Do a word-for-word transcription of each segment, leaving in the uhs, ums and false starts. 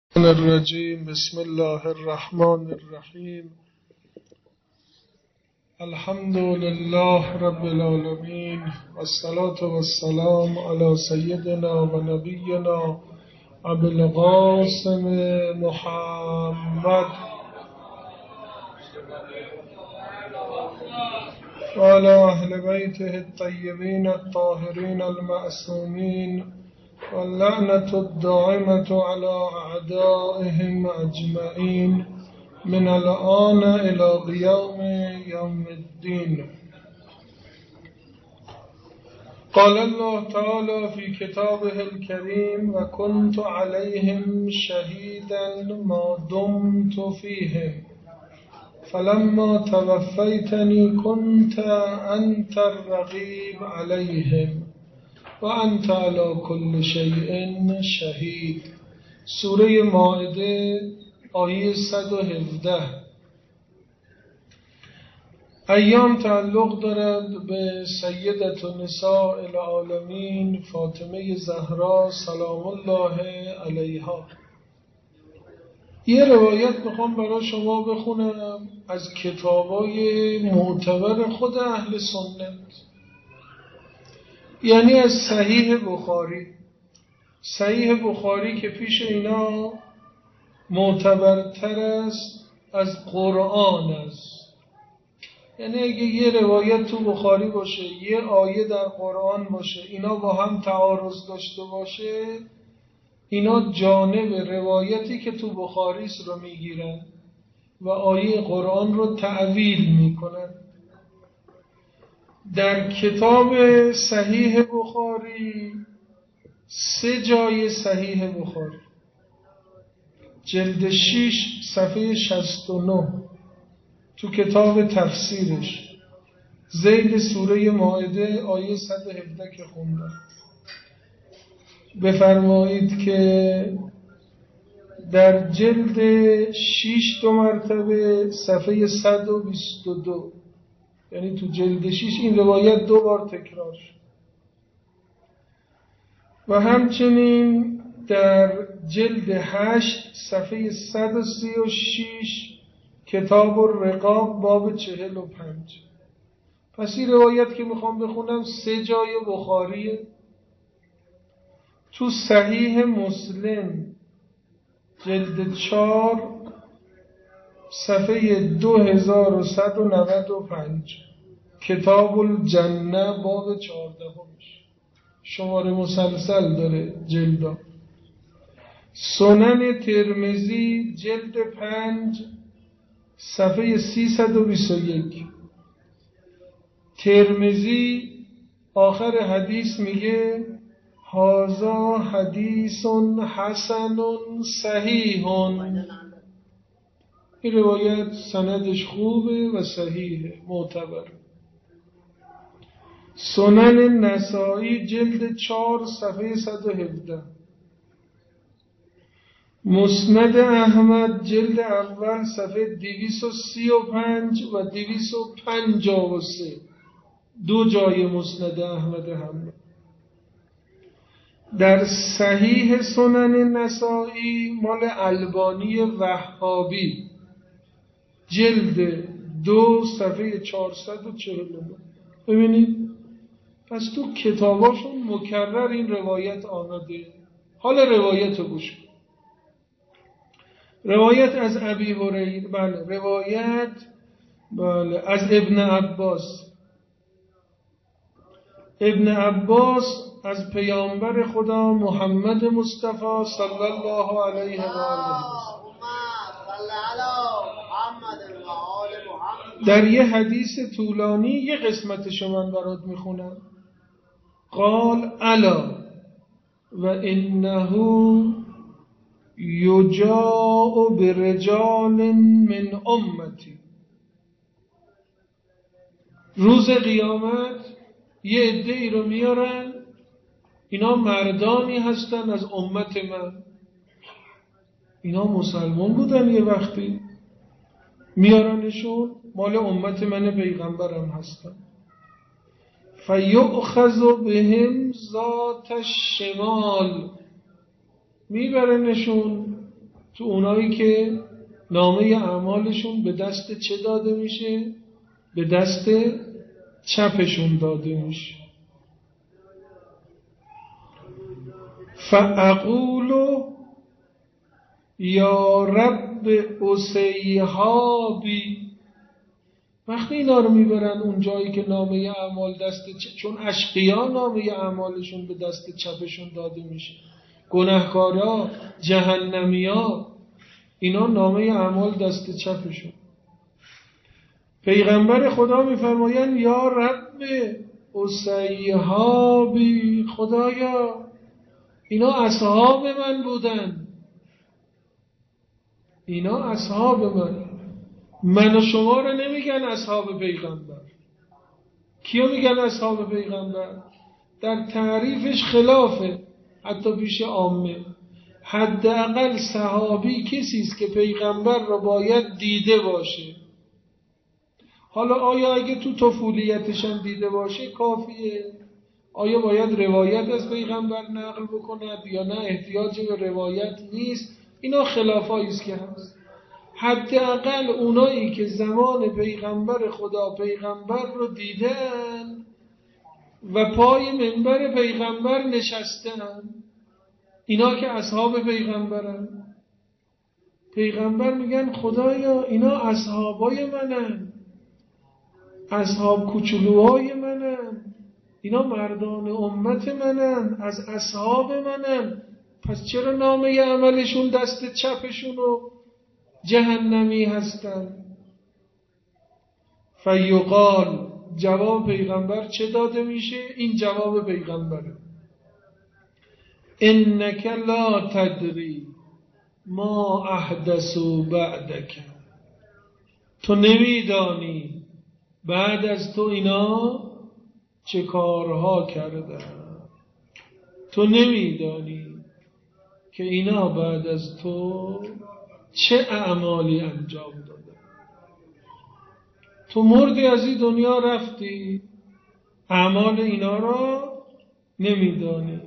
الرجيم بسم الله الرحمن الرحيم الحمد لله رب العالمين والصلاة والسلام على سيدنا ونبينا أبي القاسم محمد وعلى أهل بيته الطيبين الطاهرين المعصومين واللعنة الدائمة على أعدائهم أجمعين من الآن إلى قيام يوم الدين. قال الله تعالى في كتابه الكريم وكنت عليهم شهيدا ما دمت فيهم فلما توفيتني كنت أنت الرقيب عليهم وأنت على كل شيء شهید. سوره مائده آیه صد و هفده. ایام تعلق دارد به سیدت نساء العالمین فاطمه زهرا سلام الله علیها. یه روایت میخوام برای شما بخونم از کتابای معتبر خود اهل سنت، یعنی از صحیح بخاری. صحیح بخاری که پیش اینا معتبرتر است از قرآن است. یعنی اگه یه روایت تو بخاری باشه یه آیه در قرآن باشه اینا با هم تعارض داشته باشه، اینا جانب روایتی که تو بخاری است رو میگیرن و آیه قرآن رو تعویل میکنن. در کتاب صحیح بخاری سه جای صحیح بخاری، جلد شش صفحه شصت و نه تو کتاب تفسیرش ذیل سوره مائده آیه صد و هفده که خوندم، بفرمایید که در جلد شش دو مرتبه صفحه صد و بیست و دو، یعنی تو جلد شش این روایت دو بار تکرار شد. و همچنین در جلد هشت صفحه صد و سی و شش کتاب الرقاب باب چهل و پنج. پس این روایت که میخوام بخونم سه جای بخاریه. تو صحیح مسلم جلد چهار صفحه دو هزار و صد و نود و پنج کتاب الجنه باب چهاردهمش، شماره مسلسل داره جلدا. سنن ترمذی جلد پنج صفحه سیصد و بیست و یک. ترمذی آخر حدیث میگه هذا حدیث حسن صحیح. این روایت سندش خوبه و صحیحه، معتبر. سنن نسائی جلد چهار صفحه صد و هفده. مسند احمد جلد اول صفحه دویست و سی و پنج و دویست و پنجاه و سه، دو جای مسند احمد هم. در صحیح سنن نسائی مال البانی وهابی جلد دو صفحه چهارصد و چهل و نه. ببینید پس تو کتاباشون مکرر این روایت آمده. حالا روایت رو گوش کن. روایت از ابی هریره، بله روایت بله از ابن عباس. ابن عباس از پیامبر خدا محمد مصطفی صلی الله علیه و آله در یه حدیث طولانی یه قسمتشو من برات میخونم. قال الا و انه یجاء برجال من امتی. روز قیامت یه عده‌ای رو میارن، اینا مردانی هستن از امت من، اینا مسلمان بودن یه وقتی، میارنشون مال امت من پیغمبرم هستن. فیؤخذ بهم ذات الشمال، میبرنشون تو اونایی که نامه اعمالشون به دست چه داده میشه؟ به دست چپشون داده میشه. فاقول یا رب اصیحابی. وقتی اینا رو میبرن اون جایی که نامه اعمال دست چ... چون اشقیا نامه اعمالشون به دست چپشون داده میشه، گناهکارا، جهنمیا، اینا نامه اعمال دست چپشون. پیغمبر خدا میفرمایند یا رب اصیحابی، خدایا اینا اصحاب من بودن، اینا اصحاب من. من و شما رو نمیگن اصحاب پیغمبر. کیو میگن اصحاب پیغمبر؟ در تعریفش خلافه حتی پیش عامه. حداقل صحابی کسی است که پیغمبر رو باید دیده باشه. حالا آیا اگه تو طفولیتش هم دیده باشه کافیه؟ آیا باید روایت از پیغمبر نقل بکند یا نه احتیاج به روایت نیست؟ اینا خلافایی است که هست. حداقل اونایی که زمان پیغمبر خدا پیغمبر رو دیدن و پای منبر پیغمبر نشستن، اینا که اصحاب پیغمبرن. پیغمبر میگن خدایا اینا اصحابای منن، اصحاب کوچولوهای منن، اینا مردان امت منن، از اصحاب منن. پس چرا نامه عملشون دست چپشون و جهنمی هستن؟ فیقال، جواب پیغمبر چه داده میشه؟ این جواب پیغمبره: انک لا تدری ما احدثوا بعدک. تو نمیدانی بعد از تو اینا چه کارها کردن. تو نمیدانی که اینا بعد از تو چه اعمالی انجام دادن. تو مردی از این دنیا رفتی، اعمال اینا را نمیدانی.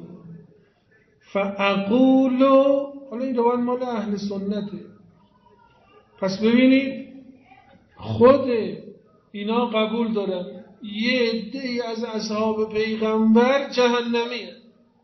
فاقول، حالا این روان مال اهل سنته. پس ببینید خود اینا قبول دارن یه عده‌ای از اصحاب پیغمبر جهنمیه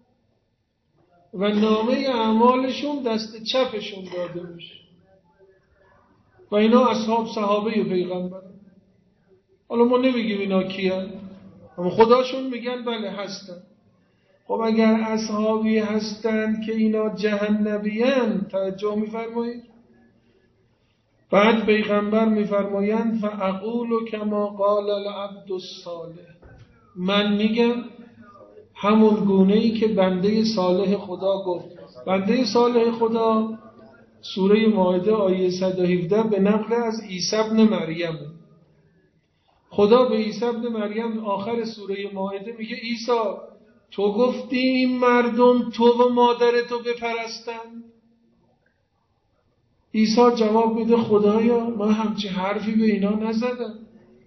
و نامه اعمالشون دست چپشون داده میشه و اینا اصحاب صحابه پیغمبر. حالا ما نمیگیم اینا کیان، اما خداشون میگن بله هستن. خب اگر اصحابی هستن که اینا جهنمیان، توجه میفرمایید، بعد پیغمبر میفرمایند فاقول کما قال العبد الصالح، من میگم همون گونه‌ای که بنده صالح خدا گفت. بنده صالح خدا سوره مائده آیه صد و هفده به نقل از عیسی ابن مریم. خدا به عیسی ابن مریم آخر سوره مائده میگه عیسی تو گفتی این مردم تو و مادرتو بپرستن؟ عیسی جواب میده خدایا من همچه حرفی به اینا نزدم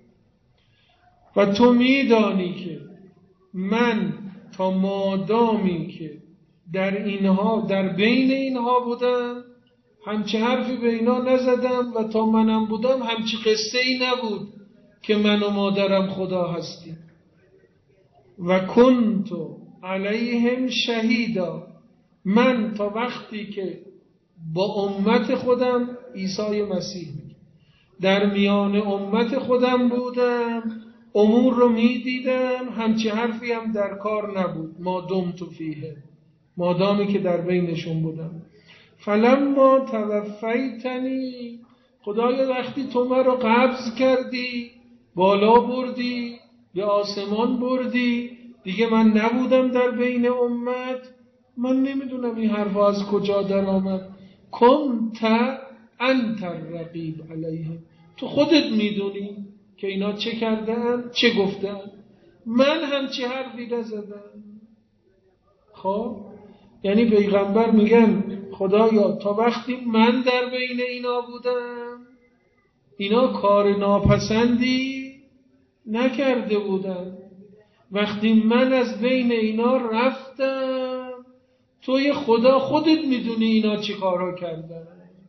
و تو میدانی که من تا مادامی که در اینها در بین اینها بودم همچه حرفی به اینا نزدم و تا منم بودم همچه قصه ای نبود که من و مادرم خدا هستیم. و کنت علیهم شهیدا، من تا وقتی که با امت خودم، عیسی مسیح در میان امت خودم بودم، امور رو می دیدم، همچه حرفی هم در کار نبود. ما دمت فیه، مادامی که در بینشون بودم. فلما توفیتنی، خدایا وقتی تو من رو قبض کردی، بالا بردی، به آسمان بردی، دیگه من نبودم در بین امت، من نمیدونم این حرفا از کجا در آمد. کنت انت الرقیب علیهم، تو خودت میدونی که اینا چه کردن، چه گفتن، من هم چه حرفی نزدم. خب یعنی پیغمبر میگن خدایا تا وقتی من در بین اینا بودم اینا کار ناپسندی نکرده بودن، وقتی من از بین اینا رفتم توی خدا خودت میدونی اینا چی کارها کردن.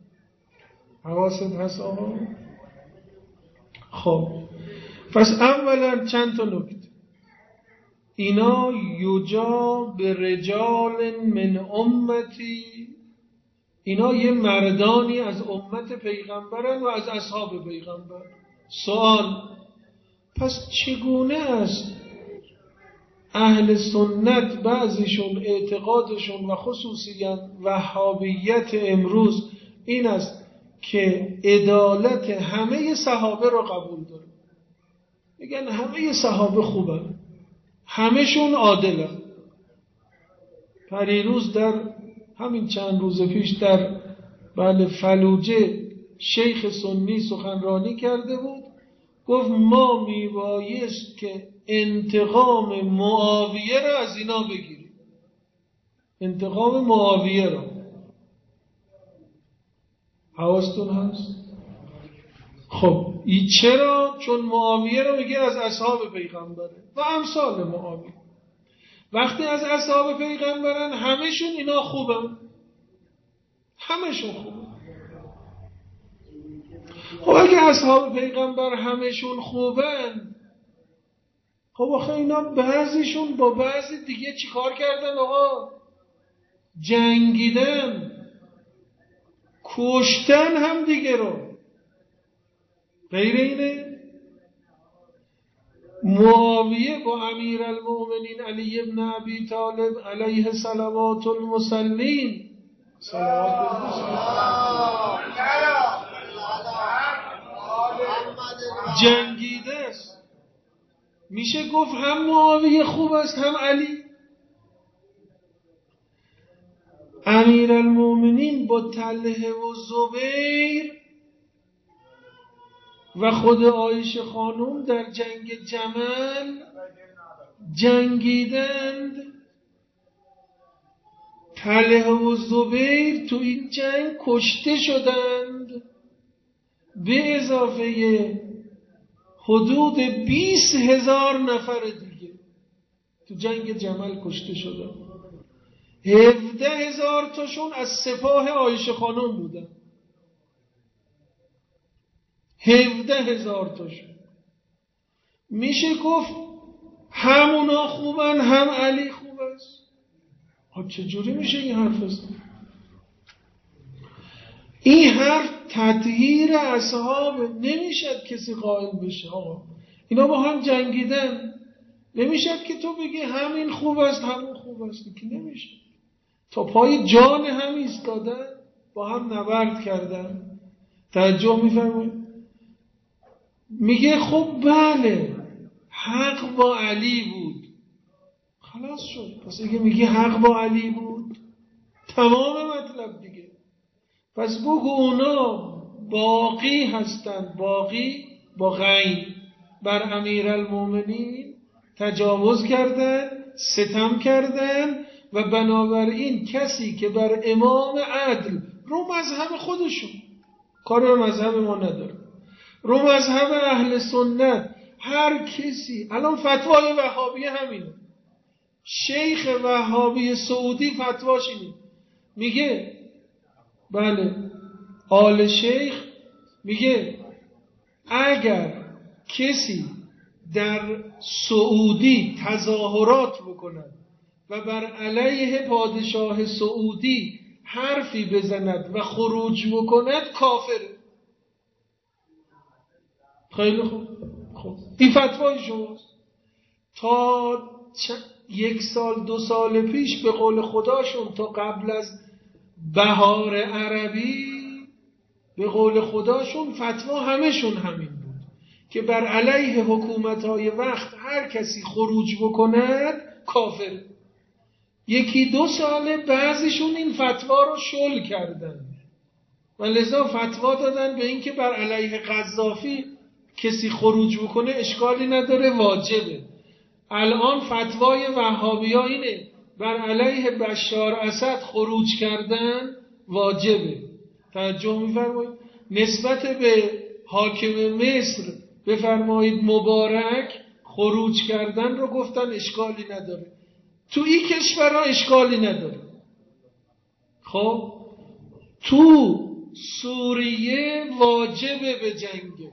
حواست هست آقا؟ خب پس اولا چند تا نکته. اینا یجا به رجال من امتی، اینا یه مردانی از امت پیغمبرن و از اصحاب پیغمبر. سوال، پس چگونه است اهل سنت بعضیشون اعتقادشون و خصوصیاً وهابیت امروز این است که عدالت همه صحابه رو قبول داره، میگن همه صحابه خوبن، همهشون عادلن. پریروز در همین چند روز پیش در بله فلوجه شیخ سنی سخنرانی کرده بود، گفت ما میبایست که انتقام معاویه را از اینا بگیریم، انتقام معاویه را. حواستون هست؟ خب این چرا؟ چون معاویه را میگه از اصحاب پیغمبره و امثال معاویه. وقتی از اصحاب پیغمبرن همشون اینا خوبن، همشون خوبن. خب اگه اصحاب پیغمبر همشون خوبن، خب آخه اینا بعضیشون با بعضی دیگه چی کار کردن آقا؟ جنگیدن، کشتن هم دیگه رو. غیر اینه معاویه با امیر المؤمنین علی ابن ابی طالب علیه صلوات المسلمین صلوات جنگیده است. میشه گفت هم معاویه خوب است هم علی. امیر المؤمنین با طلحه و زبیر و خود عایشه خانم در جنگ جمل جنگیدند. طلحه و زبیر تو این جنگ کشته شدند، به اضافه حدود بیست هزار نفر دیگه تو جنگ جمل کشته شدند. هفده هزار تاشون از سپاه عایشه خانم بودن، هفده هزار تاشون. میشه گفت همونا خوبن هم علی خوب است. ها چجوری میشه این حرف است؟ این حرف تطهیر اصحاب نمیشد کسی قائل بشه. آقا اینا با هم جنگیدن، نمیشد که تو بگی همین خوب است همون خوب است، که نمیشه. تا پای جان هم ایستادن، با هم نبرد کردن. توجه میفرمایید؟ میگه خب بله حق با علی بود، خلاص شد. پس اگه میگه حق با علی بود تمام مطلب دیگه. پس بگو اونا باقی هستن، باقی با غین بر امیرالمومنین تجاوز کردن، ستم کردن و بنابراین کسی که بر امام عدل رو مذهب خودشون کار به مذهب ما نداره، رو مذهب اهل سنت، هر کسی الان فتوای وهابی همینه. شیخ وهابی سعودی فتواش اینه، میگه بله آل شیخ میگه اگر کسی در سعودی تظاهرات بکند و بر علیه پادشاه سعودی حرفی بزند و خروج بکند کافره. خیلی خوب، خوب. این فتوای شماست. تا یک سال دو سال پیش به قول خداشون، تا قبل از بهار عربی به قول خداشون فتوا همشون همین بود که بر علیه حکومت‌های وقت هر کسی خروج بکند کافر. یکی دو ساله بعضیشون این فتوا رو شل کردن و لذا فتوا دادن به این که بر علیه قذافی کسی خروج بکنه اشکالی نداره، واجبه. الان فتوای وهابی‌ها اینه بر علیه بشار اسد خروج کردن واجبه. توجه می‌فرمایید؟ نسبت به حاکم مصر بفرمایید مبارک خروج کردن رو گفتن اشکالی نداره. تو این کشورها اشکالی نداره. خب تو سوریه واجبه به جنگه.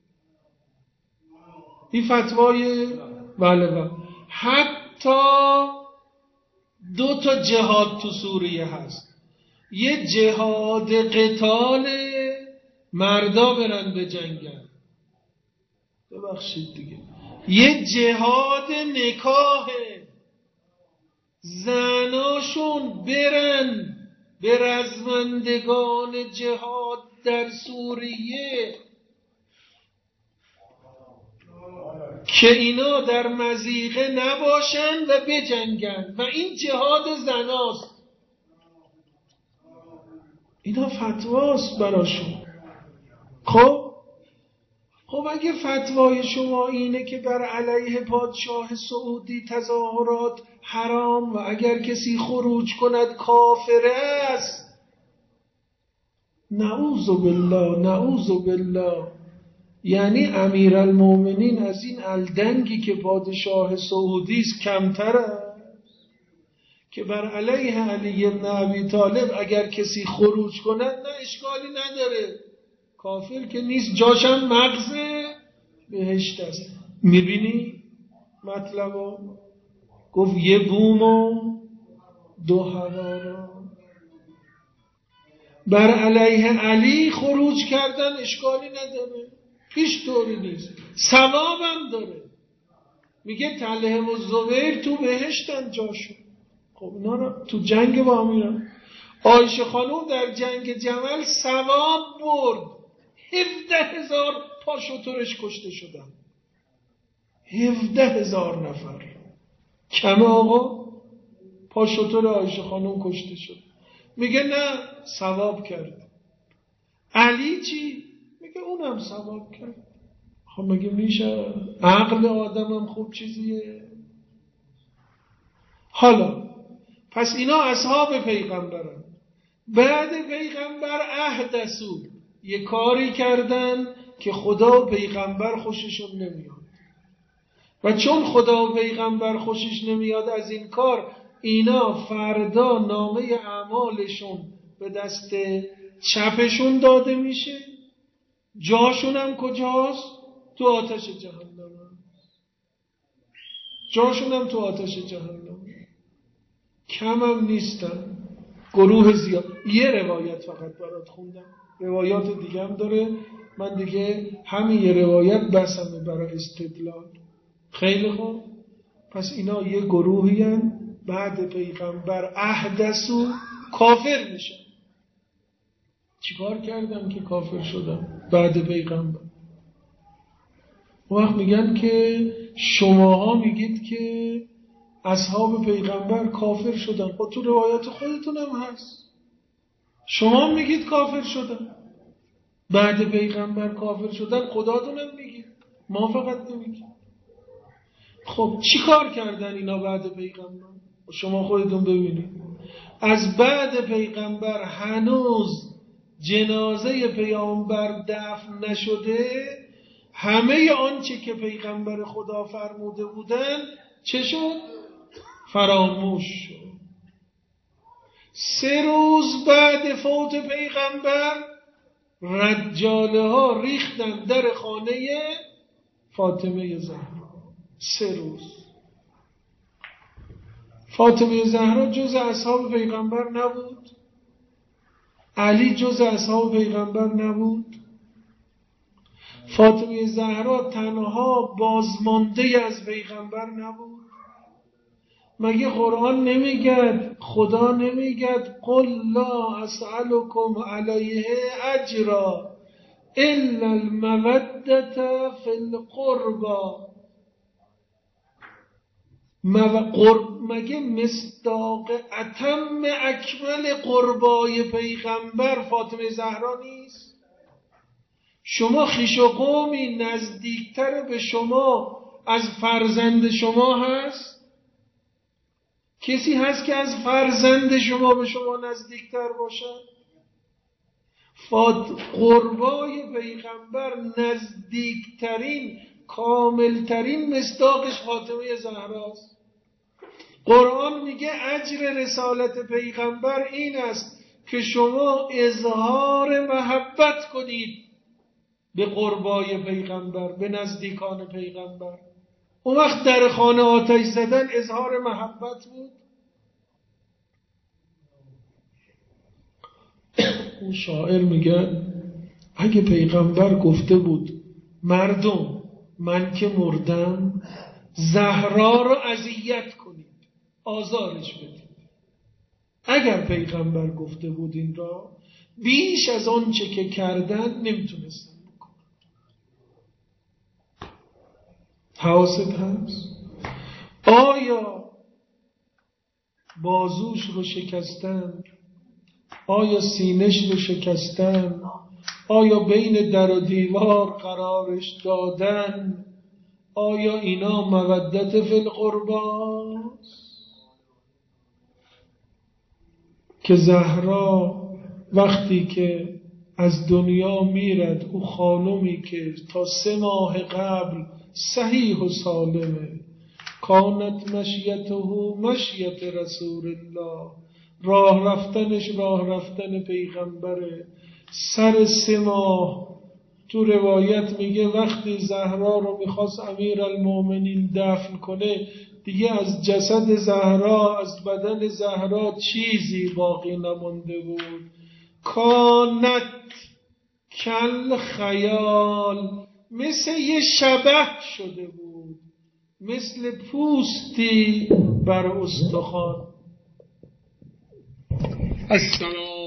این فتوای بله بله. حتی دو تا جهاد تو سوریه هست. یه جهاد قتال، مردا برن به جنگن، ببخشید دیگه. یه جهاد نکاحه، زناشون برن به رزمندگان جهاد در سوریه که اینا در مضیقه نباشن و بجنگن و این جهاد زناست. اینا فتواست براشون. خب خب اگه فتوای شما اینه که بر علیه پادشاه سعودی تظاهرات حرام و اگر کسی خروج کند کافر است، نعوذ بالله نعوذ بالله، یعنی امیرالمومنین از این الدنگی که پادشاه سعودی است کمتر است که بر علیه علی ابن ابی طالب اگر کسی خروج کند نه اشکالی نداره، کافر که نیست، جاشم مغز بهشت است. میبینی مطلبو؟ گفت یه بوم و دو هوا را. بر علیه علی خروج کردن اشکالی نداره، هیچ طوری نیست، ثوابم داره. میگه طلحه و زبیر تو بهشتن جاشون. خب اینا رو تو جنگ با میرن. عایشه خانوم در جنگ جمل ثواب برد، هفده هزار پاشوترش کشته شدن، هفده هزار نفر. کمه آقا؟ پاشوتر عایشه خانوم کشته شد. میگه نه ثواب کرد. علی چی؟ میگه اونم ثواب کرد. خب مگه میشه؟ عقل آدم هم خوب چیزیه؟ حالا پس اینا اصحاب پیغمبرن. بعد پیغمبر احدثو، یه کاری کردن که خدا و پیغمبر خوششون نمیاد و چون خدا و پیغمبر خوشش نمیاد از این کار، اینا فردا نامه اعمالشون به دست چپشون داده میشه. جاشون هم کجاست؟ تو آتش جهنم. جاشون هم تو آتش جهنم. کم هم نیستن، گروه زیاد. یه روایت فقط برات خوندم، روایات دیگه هم داره، من دیگه همین یه روایت بسمه برای استدلال. خیلی خوب، پس اینا یه گروهی هن بعد پیغمبر احدثو کافر میشن. چیکار کردم که کافر شدم بعد پیغمبر؟ وقت میگن که شماها میگید که اصحاب پیغمبر کافر شدن. خب تو روایات خودتون هم هست، شما میگید کافر شدن، بعد پیغمبر کافر شدن، خداتون هم میگید، ما فقط نمیگید. خب چی کار کردن اینا بعد پیغمبر؟ شما خودتون ببینید. از بعد پیغمبر هنوز جنازه پیامبر دفن نشده، همه آنچه که پیغمبر خدا فرموده بودن چه شد؟ فراموش شد. سه روز بعد فوت پیغمبر رجاله ها ریختن در خانه فاطمه زهرا. سه روز. فاطمه زهرا جز اصحاب پیغمبر نبود، علی جز اصحاب پیغمبر نبود، فاطمه زهرا تنها بازمانده از پیغمبر نبود. مگه قرآن نمیگد، خدا نمیگد قل لا اسألكم علیه اجرا الا المودة فی القربى؟ مگه مصداق اتم اکمل قربای پیغمبر فاطمه زهرا نیست؟ شما خویش و قومی نزدیکتر به شما از فرزند شما هست؟ کسی هست که از فرزند شما به شما نزدیکتر باشد؟ فات قربای پیغمبر نزدیکترین کاملترین مصداقش فاطمه زهراست. قرآن میگه اجر رسالت پیغمبر این است که شما اظهار محبت کنید به قربای پیغمبر، به نزدیکان پیغمبر. اون وقت در خانه آتش زدن اظهار محبت بود؟ اون شاعر میگه اگه پیغمبر گفته بود مردم من که مردم زهرا رو اذیت کنید، آزارش بدید، اگر پیغمبر گفته بود این را، بیش از آن چه که کردن نمیتونستن بکنن. حواست هست؟ آیا بازوش رو شکستن؟ آیا سینش رو شکستن؟ آیا بین در و دیوار قرارش دادن؟ آیا اینا مودت فی القرباست؟ که زهرا وقتی که از دنیا میرد، او خانومی که تا سه ماه قبل صحیح و سالمه، کانت مشیته مشیت رسول الله، راه رفتنش راه رفتن پیغمبره، سر سه ماه تو روایت میگه وقتی زهرا رو میخواست امیر المومنین دفن کنه، دیگه از جسد زهرا، از بدن زهرا چیزی باقی نمونده بود. کانت کل خیال، مثل یه شبح شده بود، مثل پوستی بر استخوان. السلام